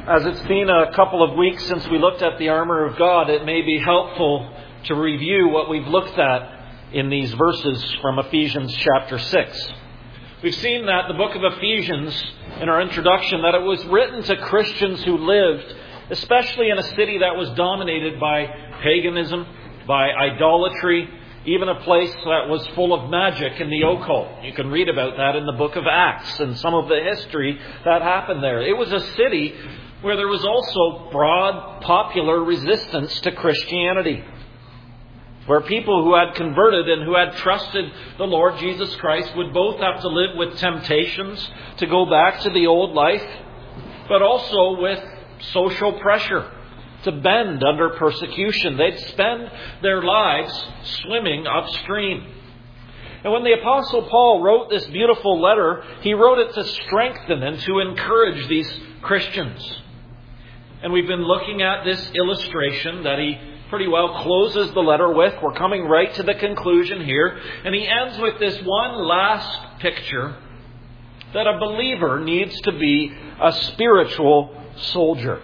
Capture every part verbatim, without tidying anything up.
As it's been a couple of weeks since we looked at the armor of God, it may be helpful to review what we've looked at in these verses from Ephesians chapter six. We've seen that the book of Ephesians, in our introduction, that it was written to Christians who lived, especially in a city that was dominated by paganism, by idolatry, even a place that was full of magic and the occult. You can read about that in the book of Acts and some of the history that happened there. It was a city where there was also broad, popular resistance to Christianity, where people who had converted and who had trusted the Lord Jesus Christ would both have to live with temptations to go back to the old life, but also with social pressure to bend under persecution. They'd spend their lives swimming upstream. And when the Apostle Paul wrote this beautiful letter, he wrote it to strengthen and to encourage these Christians. And we've been looking at this illustration that he pretty well closes the letter with. We're coming right to the conclusion here. And he ends with this one last picture that a believer needs to be a spiritual soldier.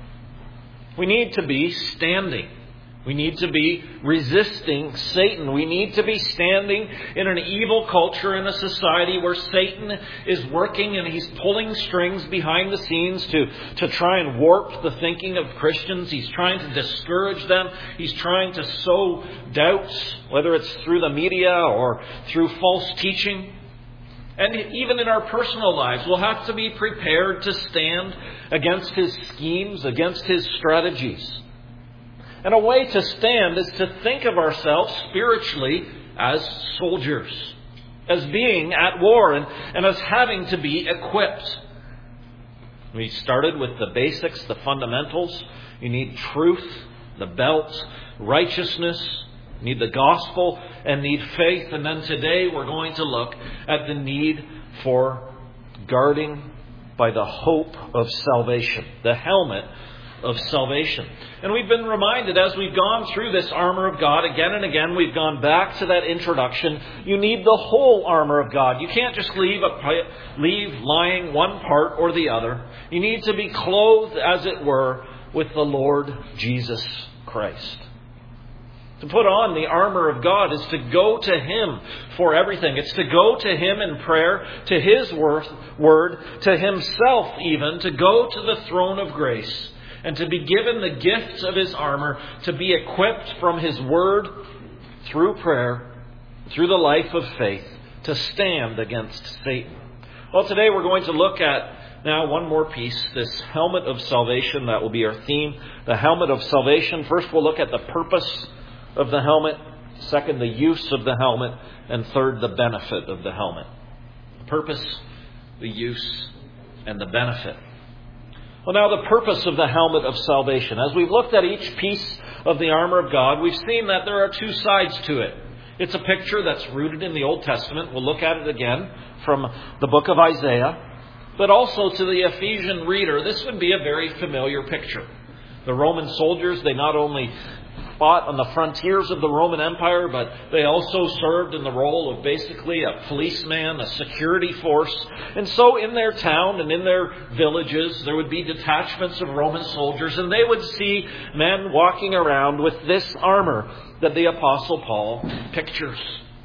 We need to be standing. We need to be resisting Satan. We need to be standing in an evil culture, in a society where Satan is working and he's pulling strings behind the scenes to, to try and warp the thinking of Christians. He's trying to discourage them. He's trying to sow doubts, whether it's through the media or through false teaching. And even in our personal lives, we'll have to be prepared to stand against his schemes, against his strategies. And a way to stand is to think of ourselves spiritually as soldiers, as being at war and, and as having to be equipped. We started with the basics, the fundamentals. You need truth, the belt, righteousness, you need the gospel, and need faith. And then today we're going to look at the need for guarding by the hope of salvation, the helmet of salvation. And we've been reminded as we've gone through this armor of God again and again, we've gone back to that introduction. You need the whole armor of God. You can't just leave a, leave lying one part or the other. You need to be clothed, as it were, with the Lord Jesus Christ. To put on the armor of God is to go to Him for everything. It's to go to Him in prayer, to His word, to Himself even, to go to the throne of grace and to be given the gifts of His armor, to be equipped from His word through prayer, through the life of faith, to stand against Satan. Well, today we're going to look at now one more piece, this helmet of salvation. That will be our theme, the helmet of salvation. First we'll look at the purpose of the helmet. Second, the use of the helmet. And third, the benefit of the helmet. The purpose, the use, and the benefit. Well, now the purpose of the helmet of salvation. As we've looked at each piece of the armor of God, we've seen that there are two sides to it. It's a picture that's rooted in the Old Testament. We'll look at it again from the book of Isaiah. But also to the Ephesian reader, this would be a very familiar picture. The Roman soldiers, they not only fought on the frontiers of the Roman Empire, but they also served in the role of basically a policeman, a security force. And so in their town and in their villages, there would be detachments of Roman soldiers, and they would see men walking around with this armor that the Apostle Paul pictures.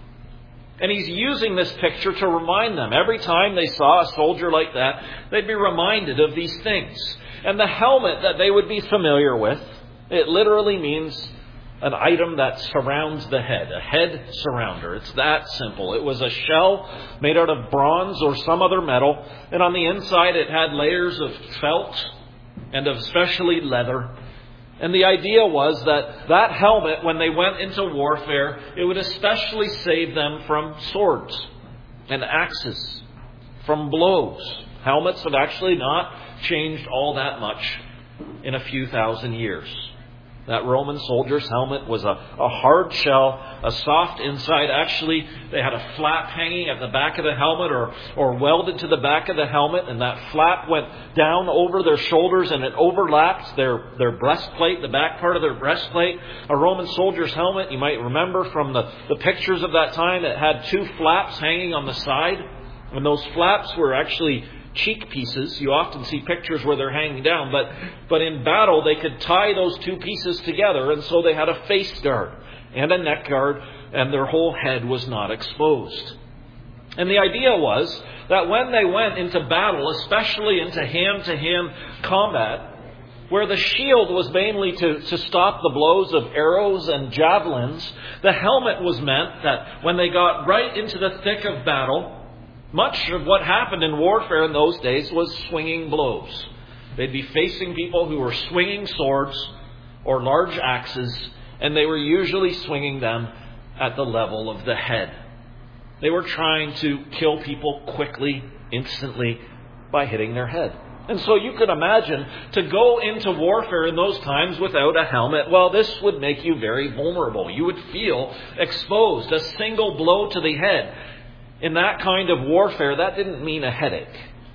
And he's using this picture to remind them. Every time they saw a soldier like that, they'd be reminded of these things. And the helmet that they would be familiar with, it literally means an item that surrounds the head, a head surrounder. It's that simple. It was a shell made out of bronze or some other metal, and on the inside it had layers of felt and of especially leather. And the idea was that that helmet, when they went into warfare, it would especially save them from swords and axes, from blows. Helmets have actually not changed all that much in a few thousand years. That Roman soldier's helmet was a, a hard shell, a soft inside. Actually, they had a flap hanging at the back of the helmet or, or welded to the back of the helmet. And that flap went down over their shoulders and it overlapped their, their breastplate, the back part of their breastplate. A Roman soldier's helmet, you might remember from the, the pictures of that time, it had two flaps hanging on the side. And those flaps were actually cheek pieces. You often see pictures where they're hanging down, but, but in battle they could tie those two pieces together, and so they had a face guard and a neck guard, and their whole head was not exposed. And the idea was that when they went into battle, especially into hand-to-hand combat, where the shield was mainly to, to stop the blows of arrows and javelins, the helmet was meant that when they got right into the thick of battle, much of what happened in warfare in those days was swinging blows. They'd be facing people who were swinging swords or large axes, and they were usually swinging them at the level of the head. They were trying to kill people quickly, instantly, by hitting their head. And so you could imagine to go into warfare in those times without a helmet, well, this would make you very vulnerable. You would feel exposed. A single blow to the head in that kind of warfare, that didn't mean a headache.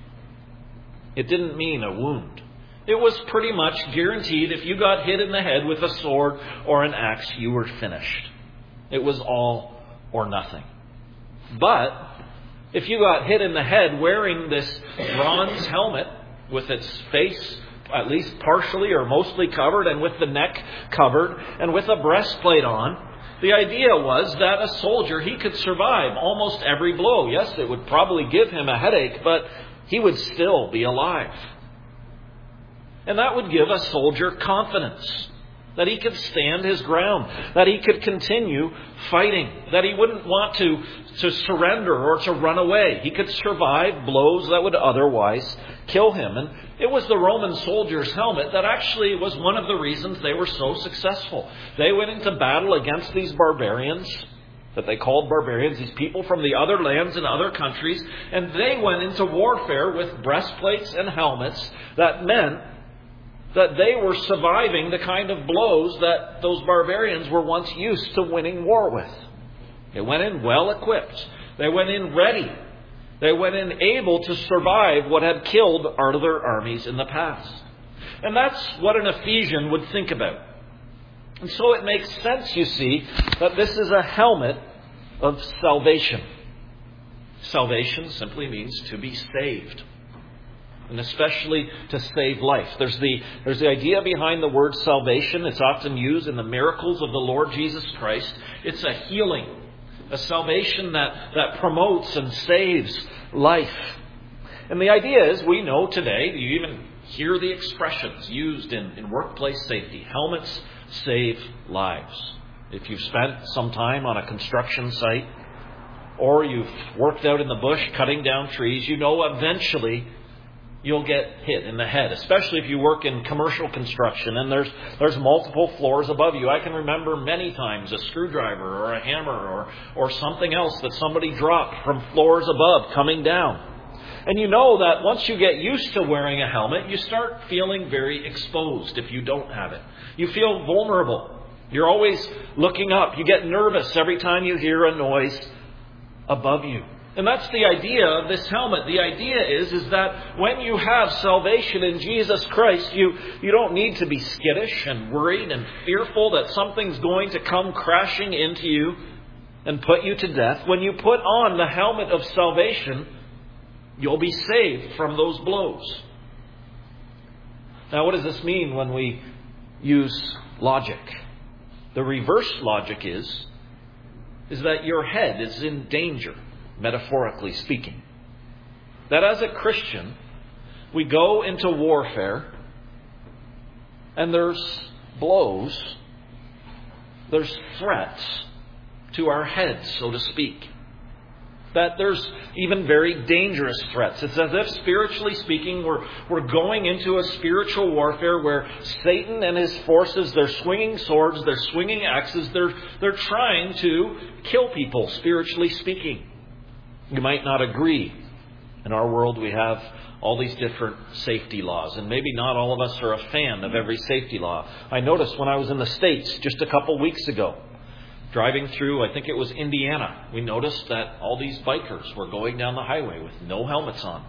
It didn't mean a wound. It was pretty much guaranteed if you got hit in the head with a sword or an axe, you were finished. It was all or nothing. But if you got hit in the head wearing this bronze helmet with its face at least partially or mostly covered and with the neck covered and with a breastplate on, the idea was that a soldier, he could survive almost every blow. Yes, it would probably give him a headache, but he would still be alive. And that would give a soldier confidence that he could stand his ground, that he could continue fighting, that he wouldn't want to, to surrender or to run away. He could survive blows that would otherwise kill him. And it was the Roman soldier's helmet that actually was one of the reasons they were so successful. They went into battle against these barbarians that they called barbarians, these people from the other lands and other countries, and they went into warfare with breastplates and helmets that meant that they were surviving the kind of blows that those barbarians were once used to winning war with. They went in well equipped. They went in ready. They went in able to survive what had killed other armies in the past. And that's what an Ephesian would think about. And so it makes sense, you see, that this is a helmet of salvation. Salvation simply means to be saved. And especially to save life. There's the, there's the idea behind the word salvation. It's often used in the miracles of the Lord Jesus Christ. It's a healing, a salvation that, that promotes and saves life. And the idea is, we know today, you even hear the expressions used in, in workplace safety. Helmets save lives. If you've spent some time on a construction site, or you've worked out in the bush cutting down trees, you know eventually you'll get hit in the head, especially if you work in commercial construction and there's there's multiple floors above you. I can remember many times a screwdriver or a hammer or, or something else that somebody dropped from floors above coming down. And you know that once you get used to wearing a helmet, you start feeling very exposed if you don't have it. You feel vulnerable. You're always looking up. You get nervous every time you hear a noise above you. And that's the idea of this helmet. The idea is, is that when you have salvation in Jesus Christ, you, you don't need to be skittish and worried and fearful that something's going to come crashing into you and put you to death. When you put on the helmet of salvation, you'll be saved from those blows. Now, what does this mean when we use logic? The reverse logic is, is that your head is in danger. Metaphorically speaking. That as a Christian, we go into warfare and there's blows, there's threats to our heads, so to speak. That there's even very dangerous threats. It's as if, spiritually speaking, we're, we're going into a spiritual warfare where Satan and his forces, they're swinging swords, they're swinging axes, they're, they're trying to kill people, spiritually speaking. You might not agree. In our world, we have all these different safety laws, and maybe not all of us are a fan of every safety law. I noticed when I was in the States just a couple weeks ago, driving through, I think it was Indiana, we noticed that all these bikers were going down the highway with no helmets on.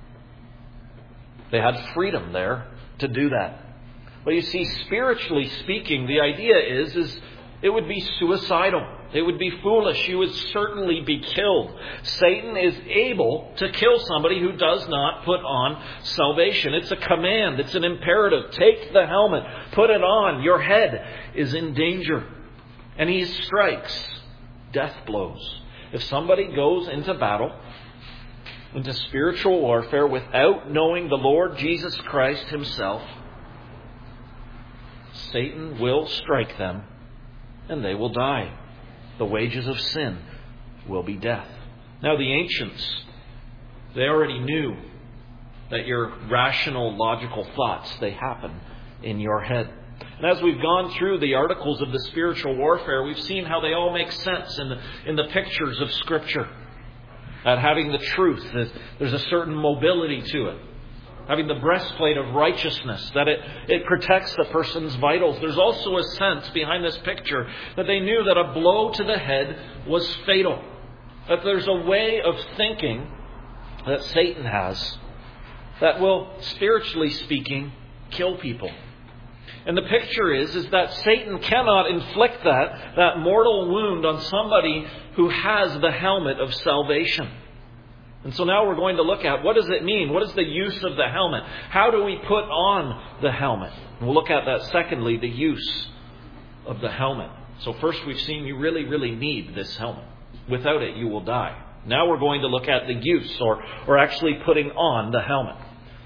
They had freedom there to do that. But you see, spiritually speaking, the idea is, is it would be suicidal. They would be foolish. You would certainly be killed. Satan is able to kill somebody who does not put on salvation. It's a command. It's an imperative. Take the helmet. Put it on. Your head is in danger. And he strikes death blows. If somebody goes into battle, into spiritual warfare, without knowing the Lord Jesus Christ himself, Satan will strike them and they will die. The wages of sin will be death. Now the ancients, they already knew that your rational, logical thoughts, they happen in your head. And as we've gone through the articles of the spiritual warfare, we've seen how they all make sense in the, in the pictures of Scripture. That having the truth, there's a certain mobility to it. Having the breastplate of righteousness, that it, it protects the person's vitals. There's also a sense behind this picture that they knew that a blow to the head was fatal. That there's a way of thinking that Satan has that will, spiritually speaking, kill people. And the picture is, is that Satan cannot inflict that, that mortal wound on somebody who has the helmet of salvation. And so now we're going to look at, what does it mean? What is the use of the helmet? How do we put on the helmet? And we'll look at that secondly, the use of the helmet. So first we've seen you really, really need this helmet. Without it, you will die. Now we're going to look at the use, or, or actually putting on the helmet.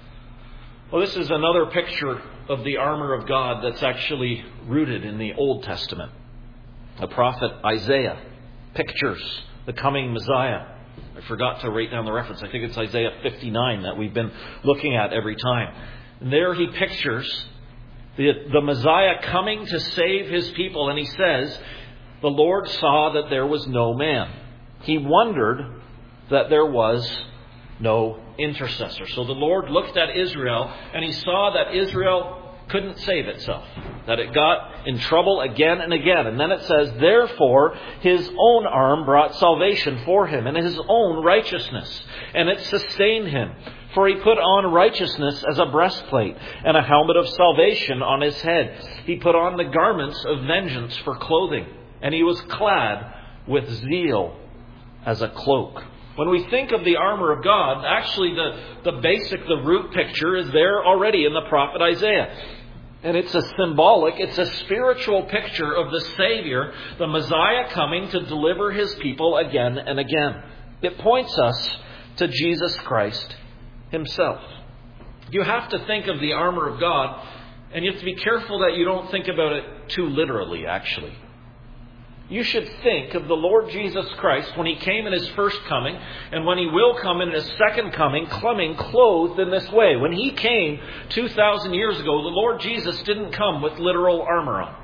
Well, this is another picture of the armor of God that's actually rooted in the Old Testament. The prophet Isaiah pictures the coming Messiah. I forgot to write down the reference. I think it's Isaiah fifty-nine that we've been looking at every time. And there he pictures the, the Messiah coming to save his people. And he says, the Lord saw that there was no man. He wondered that there was no intercessor. So the Lord looked at Israel and he saw that Israel couldn't save itself. That it got in trouble again and again. And then it says, therefore, his own arm brought salvation for him and his own righteousness. And it sustained him. For he put on righteousness as a breastplate and a helmet of salvation on his head. He put on the garments of vengeance for clothing. And he was clad with zeal as a cloak. When we think of the armor of God, actually the, the basic, the root picture is there already in the prophet Isaiah. And it's a symbolic, it's a spiritual picture of the Savior, the Messiah coming to deliver his people again and again. It points us to Jesus Christ himself. You have to think of the armor of God, and you have to be careful that you don't think about it too literally, actually. You should think of the Lord Jesus Christ when he came in his first coming and when he will come in his second coming, coming clothed in this way. When he came two thousand years ago, the Lord Jesus didn't come with literal armor on.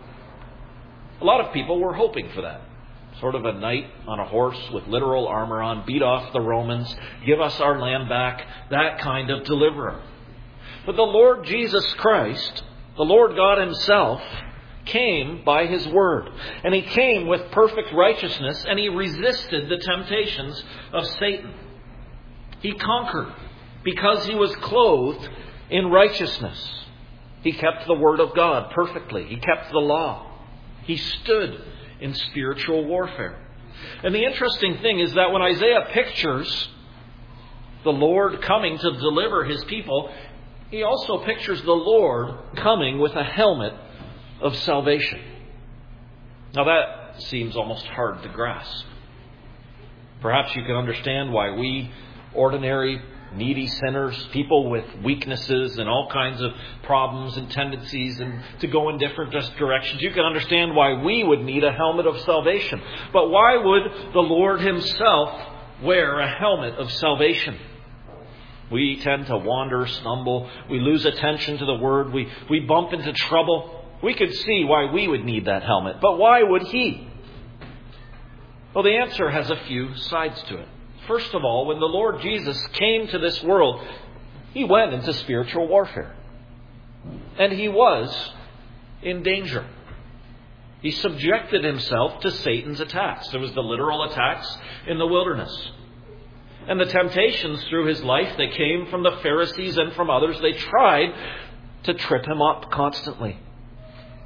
A lot of people were hoping for that. Sort of a knight on a horse with literal armor on, beat off the Romans, give us our land back, that kind of deliverer. But the Lord Jesus Christ, the Lord God himself, came by his word. And he came with perfect righteousness, and he resisted the temptations of Satan. He conquered because he was clothed in righteousness. He kept the word of God perfectly. He kept the law. He stood in spiritual warfare. And the interesting thing is that when Isaiah pictures the Lord coming to deliver his people, he also pictures the Lord coming with a helmet of salvation. Now that seems almost hard to grasp. Perhaps you can understand why we, ordinary, needy sinners, people with weaknesses and all kinds of problems and tendencies and to go in different directions, you can understand why we would need a helmet of salvation. But why would the Lord himself wear a helmet of salvation? We tend to wander, stumble, we lose attention to the word, we, we bump into trouble. We could see why we would need that helmet. But why would he? Well, the answer has a few sides to it. First of all, when the Lord Jesus came to this world, he went into spiritual warfare. And he was in danger. He subjected himself to Satan's attacks. There was the literal attacks in the wilderness. And the temptations through his life, they came from the Pharisees and from others. They tried to trip him up constantly.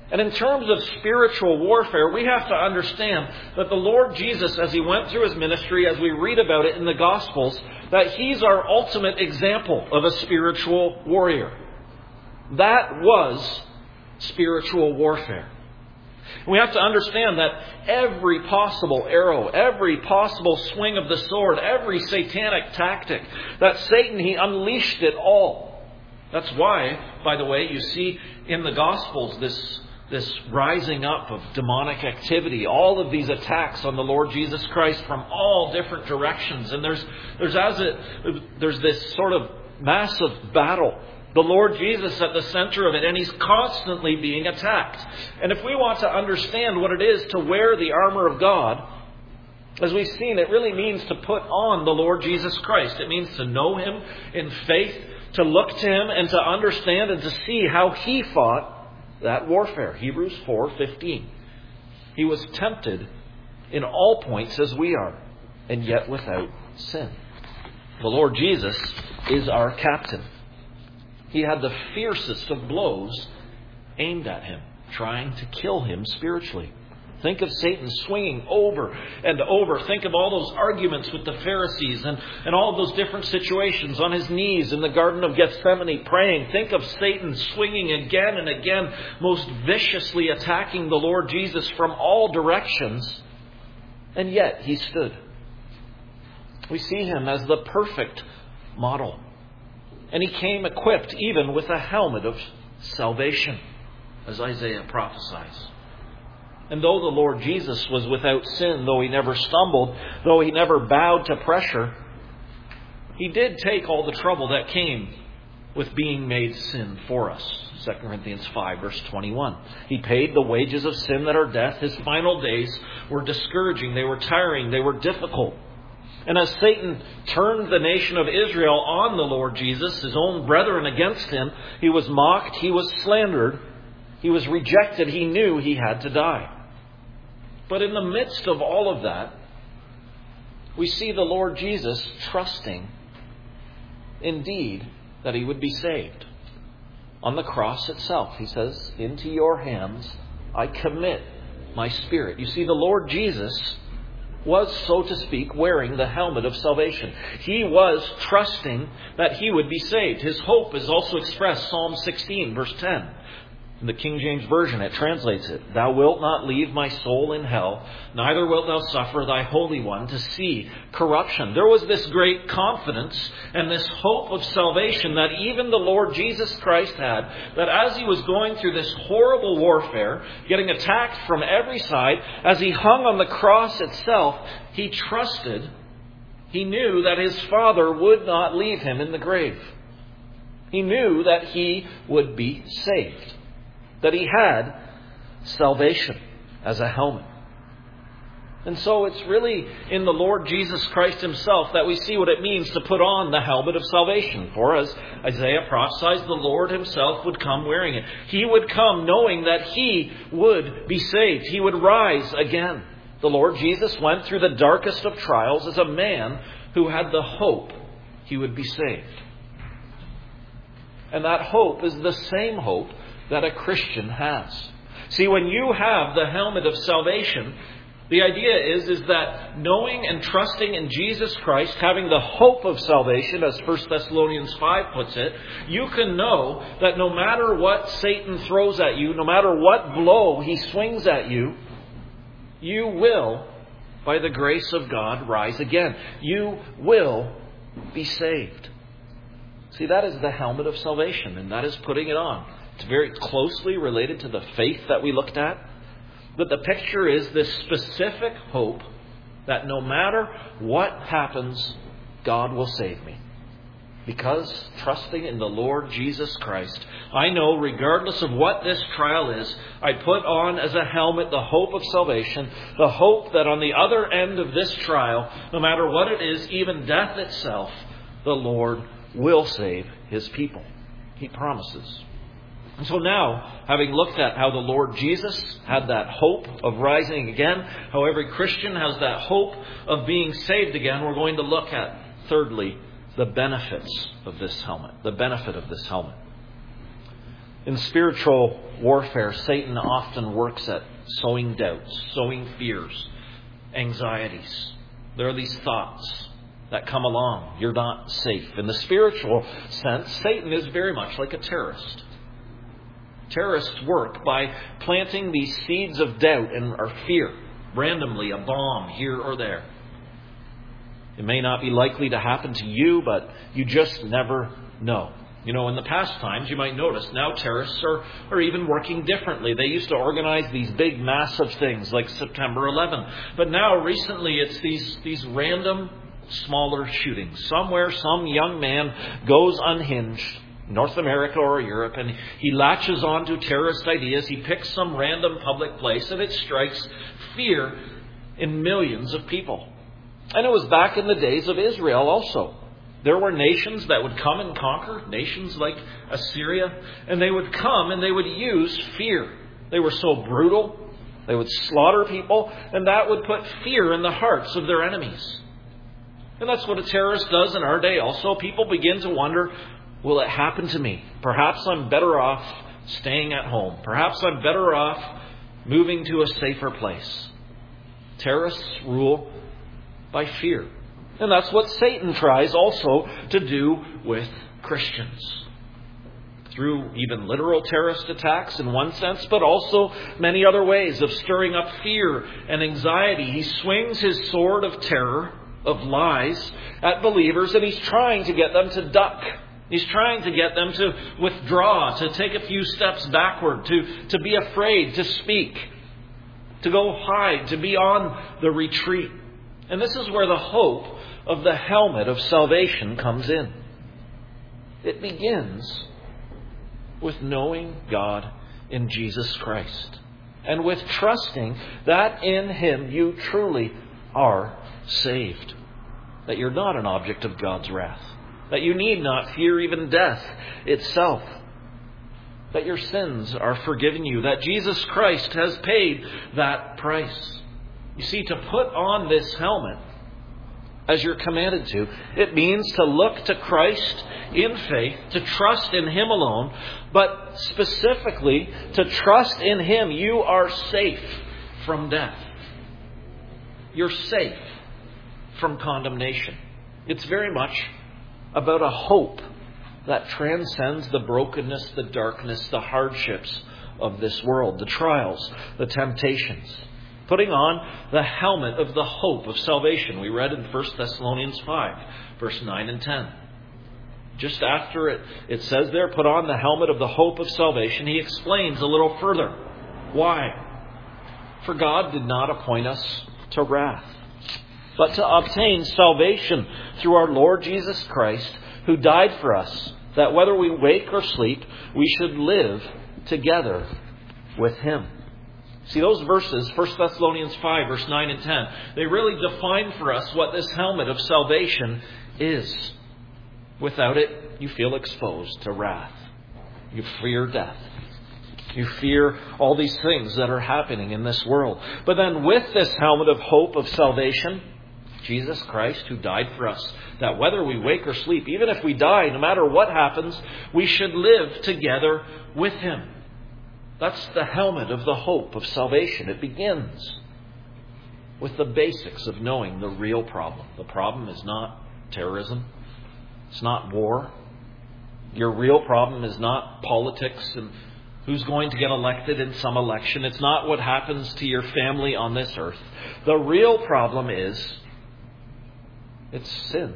And in terms of spiritual warfare, we have to understand that the Lord Jesus, as He went through His ministry, as we read about it in the Gospels, that He's our ultimate example of a spiritual warrior. That was spiritual warfare. We have to understand that every possible arrow, every possible swing of the sword, every satanic tactic, that Satan, he unleashed it all. That's why, by the way, you see in the Gospels this, this rising up of demonic activity, all of these attacks on the Lord Jesus Christ from all different directions. And there's, there's, as it, there's this sort of massive battle. The Lord Jesus at the center of it, and He's constantly being attacked. And if we want to understand what it is to wear the armor of God, as we've seen, it really means to put on the Lord Jesus Christ. It means to know Him in faith, to look to Him and to understand and to see how He fought that warfare. Hebrews four fifteen. He was tempted in all points as we are, and yet without sin. The Lord Jesus is our captain. He had the fiercest of blows aimed at Him, trying to kill Him spiritually. Think of Satan swinging over and over. Think of all those arguments with the Pharisees and, and all of those different situations on His knees in the Garden of Gethsemane praying. Think of Satan swinging again and again, most viciously attacking the Lord Jesus from all directions. And yet He stood. We see Him as the perfect model. And He came equipped even with a helmet of salvation, as Isaiah prophesies. And though the Lord Jesus was without sin, though He never stumbled, though He never bowed to pressure, He did take all the trouble that came with being made sin for us. Second Corinthians five, verse twenty-one. He paid the wages of sin that are death. His final days were discouraging. They were tiring. They were difficult. And as Satan turned the nation of Israel on the Lord Jesus, His own brethren against Him, He was mocked, He was slandered, He was rejected. He knew He had to die. But in the midst of all of that, we see the Lord Jesus trusting, indeed, that He would be saved. On the cross itself, He says, "Into your hands I commit my spirit." You see, the Lord Jesus was, so to speak, wearing the helmet of salvation. He was trusting that He would be saved. His hope is also expressed, Psalm sixteen, verse ten. In the King James Version, it translates it, "Thou wilt not leave my soul in hell, neither wilt thou suffer thy Holy One to see corruption." There was this great confidence and this hope of salvation that even the Lord Jesus Christ had, that as He was going through this horrible warfare, getting attacked from every side, as He hung on the cross itself, He trusted, He knew that His Father would not leave Him in the grave. He knew that He would be saved. That He had salvation as a helmet. And so it's really in the Lord Jesus Christ Himself that we see what it means to put on the helmet of salvation. For as Isaiah prophesies, the Lord Himself would come wearing it. He would come knowing that He would be saved. He would rise again. The Lord Jesus went through the darkest of trials as a man who had the hope He would be saved. And that hope is the same hope that a Christian has. See, when you have the helmet of salvation, the idea is, is that knowing and trusting in Jesus Christ, having the hope of salvation, as First Thessalonians five puts it, you can know that no matter what Satan throws at you, no matter what blow he swings at you, you will, by the grace of God, rise again. You will be saved. See, that is the helmet of salvation, and that is putting it on. It's very closely related to the faith that we looked at. But the picture is this specific hope that no matter what happens, God will save me. Because trusting in the Lord Jesus Christ, I know regardless of what this trial is, I put on as a helmet the hope of salvation, the hope that on the other end of this trial, no matter what it is, even death itself, the Lord will save His people. He promises. And so now, having looked at how the Lord Jesus had that hope of rising again, how every Christian has that hope of being saved again, we're going to look at, thirdly, the benefits of this helmet. The benefit of this helmet. In spiritual warfare, Satan often works at sowing doubts, sowing fears, anxieties. There are these thoughts that come along. You're not safe. In the spiritual sense, Satan is very much like a terrorist. Terrorists work by planting these seeds of doubt and or fear, randomly, a bomb here or there. It may not be likely to happen to you, but you just never know. You know, in the past times, you might notice now terrorists are, are even working differently. They used to organize these big, massive things like September eleventh. But now, recently, it's these, these random, smaller shootings. Somewhere, some young man goes unhinged, North America or Europe, and he latches onto terrorist ideas. He picks some random public place, and it strikes fear in millions of people. And it was back in the days of Israel also. There were nations that would come and conquer, nations like Assyria, and they would come and they would use fear. They were so brutal, they would slaughter people, and that would put fear in the hearts of their enemies. And that's what a terrorist does in our day also. People begin to wonder, will it happen to me? Perhaps I'm better off staying at home. Perhaps I'm better off moving to a safer place. Terrorists rule by fear. And that's what Satan tries also to do with Christians. Through even literal terrorist attacks in one sense, but also many other ways of stirring up fear and anxiety. He swings his sword of terror, of lies, at believers, and he's trying to get them to duck. He's trying to get them to withdraw, to take a few steps backward, to, to be afraid, to speak, to go hide, to be on the retreat. And this is where the hope of the helmet of salvation comes in. It begins with knowing God in Jesus Christ and with trusting that in Him you truly are saved. That you're not an object of God's wrath. That you need not fear even death itself. That your sins are forgiven you. That Jesus Christ has paid that price. You see, to put on this helmet, as you're commanded to, it means to look to Christ in faith, to trust in Him alone, but specifically to trust in Him. You are safe from death. You're safe from condemnation. It's very much about a hope that transcends the brokenness, the darkness, the hardships of this world, the trials, the temptations. Putting on the helmet of the hope of salvation. We read in First Thessalonians five, verse nine and ten. Just after it, it says there, put on the helmet of the hope of salvation. He explains a little further. Why? For God did not appoint us to wrath, but to obtain salvation through our Lord Jesus Christ, who died for us, that whether we wake or sleep, we should live together with Him. See, those verses, First Thessalonians five, verse nine and ten, they really define for us what this helmet of salvation is. Without it, you feel exposed to wrath. You fear death. You fear all these things that are happening in this world. But then with this helmet of hope of salvation, Jesus Christ, who died for us, that whether we wake or sleep, even if we die, no matter what happens, we should live together with Him. That's the helmet of the hope of salvation. It begins with the basics of knowing the real problem. The problem is not terrorism. It's not war. Your real problem is not politics and who's going to get elected in some election. It's not what happens to your family on this earth. The real problem is it's sin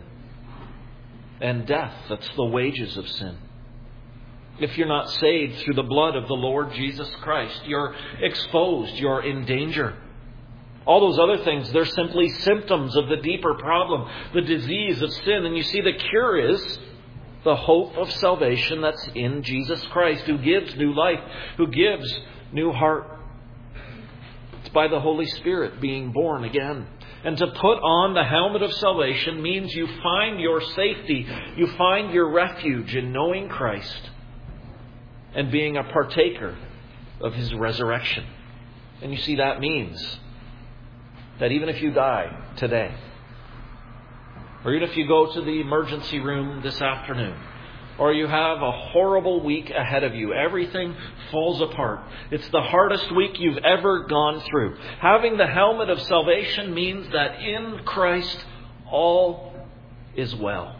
and death. That's the wages of sin. If you're not saved through the blood of the Lord Jesus Christ, you're exposed, you're in danger. All those other things, they're simply symptoms of the deeper problem, the disease of sin. And you see, the cure is the hope of salvation that's in Jesus Christ, who gives new life, who gives new heart. It's by the Holy Spirit being born again. And to put on the helmet of salvation means you find your safety, you find your refuge in knowing Christ and being a partaker of His resurrection. And you see, that means that even if you die today, or even if you go to the emergency room this afternoon, or you have a horrible week ahead of you. Everything falls apart. It's the hardest week you've ever gone through. Having the helmet of salvation means that in Christ all is well.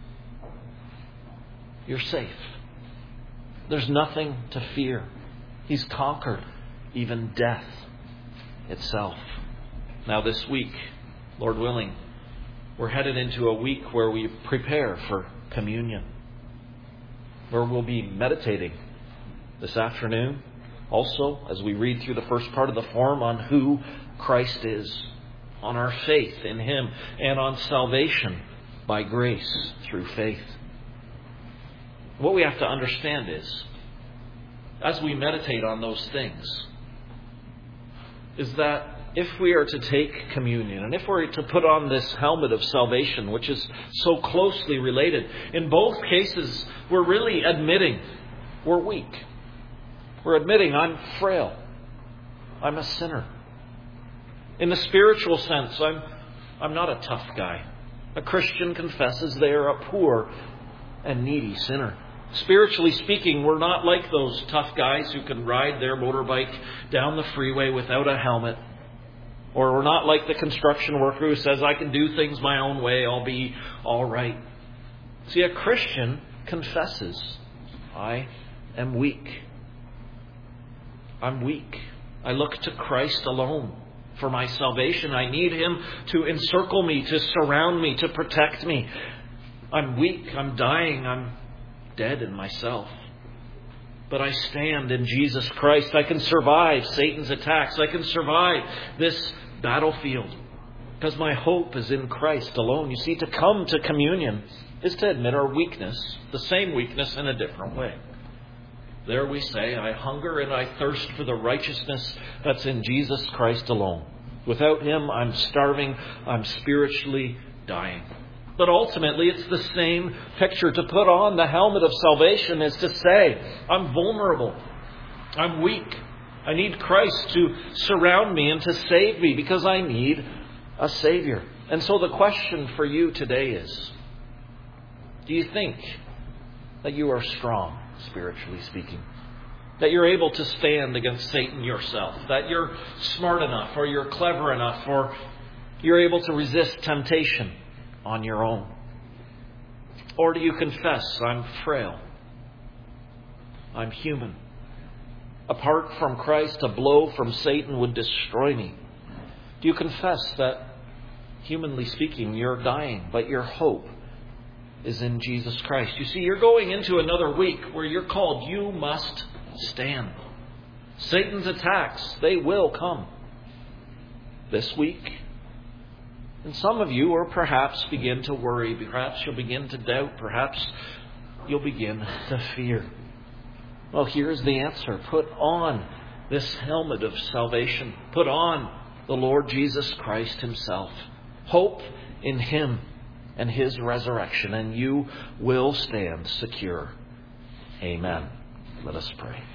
You're safe. There's nothing to fear. He's conquered even death itself. Now this week, Lord willing, we're headed into a week where we prepare for communion, where we'll be meditating this afternoon also as we read through the first part of the form on who Christ is, on our faith in Him, and on salvation by grace through faith. What we have to understand is, as we meditate on those things, is that if we are to take communion, and if we're to put on this helmet of salvation, which is so closely related, in both cases, we're really admitting we're weak. We're admitting I'm frail. I'm a sinner. In the spiritual sense, I'm, I'm not a tough guy. A Christian confesses they are a poor and needy sinner. Spiritually speaking, we're not like those tough guys who can ride their motorbike down the freeway without a helmet. Or we're not like the construction worker who says, I can do things my own way, I'll be all right. See, a Christian confesses, I am weak. I'm weak. I look to Christ alone for my salvation. I need Him to encircle me, to surround me, to protect me. I'm weak. I'm dying. I'm dead in myself. But I stand in Jesus Christ. I can survive Satan's attacks. I can survive this battlefield because my hope is in Christ alone. You see, to come to communion is to admit our weakness, the same weakness in a different way. There we say, I hunger and I thirst for the righteousness that's in Jesus Christ alone. Without Him, I'm starving. I'm spiritually dying. But ultimately, it's the same picture. To put on the helmet of salvation is to say, I'm vulnerable. I'm weak. I need Christ to surround me and to save me because I need a Savior. And so the question for you today is, do you think that you are strong, spiritually speaking? That you're able to stand against Satan yourself? That you're smart enough, or you're clever enough, or you're able to resist temptation on your own? Or do you confess, I'm frail, I'm human? Apart from Christ, a blow from Satan would destroy me. Do you confess that, humanly speaking, you're dying, but your hope is in Jesus Christ? You see, you're going into another week where you're called, you must stand. Satan's attacks, they will come this week. And some of you will perhaps begin to worry. Perhaps you'll begin to doubt. Perhaps you'll begin to fear. Well, here's the answer. Put on this helmet of salvation. Put on the Lord Jesus Christ Himself. Hope in Him and His resurrection, and you will stand secure. Amen. Let us pray.